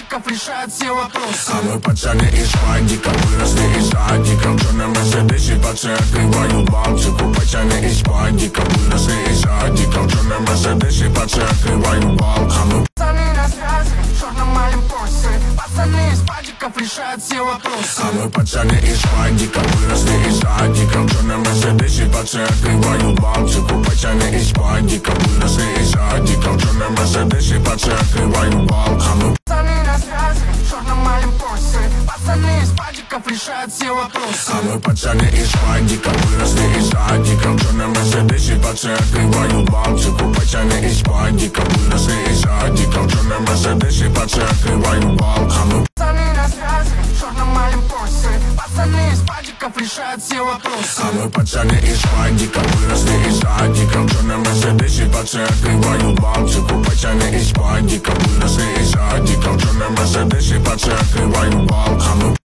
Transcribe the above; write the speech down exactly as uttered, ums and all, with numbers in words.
падиков решает все вопросы. А мы пацаны из падика, выросли из садика. В черном мерседесе пацаны открывают Балтику. Пацаны из падика, выросли из садика. В черном мерседесе пацаны открывают Балтику. А мы пацаны на связи, в черном малем Порше. Пацаны из падиков решают все вопросы. А мы пацаны из падика, выросли из садика. В черном мерседесе пацаны открывают Балтику. Пацаны из падика, выросли из садика. В черном мерседесе пацаны открывают Балтику. А мы пацаны на связи, в черном малем Порше. Пацаны из падиков решают все вопросы. А мы пацаны из падика, выросли из садика. В черном мерседесе пацаны открывают Балтику. Пацаны из падика, выросли из садика. В черном мерседесе пацаны открывают Балтику. А мы пацаны на связи, в черном малем Порше. Пацаны из падиков решают все вопросы. А мы пацаны из падика, выросли из садика. В черном мерседесе пацаны открывают Балтику. Пацаны из падика, выросли из садика. В черном мерседесе пацаны открывают Балтику. А мы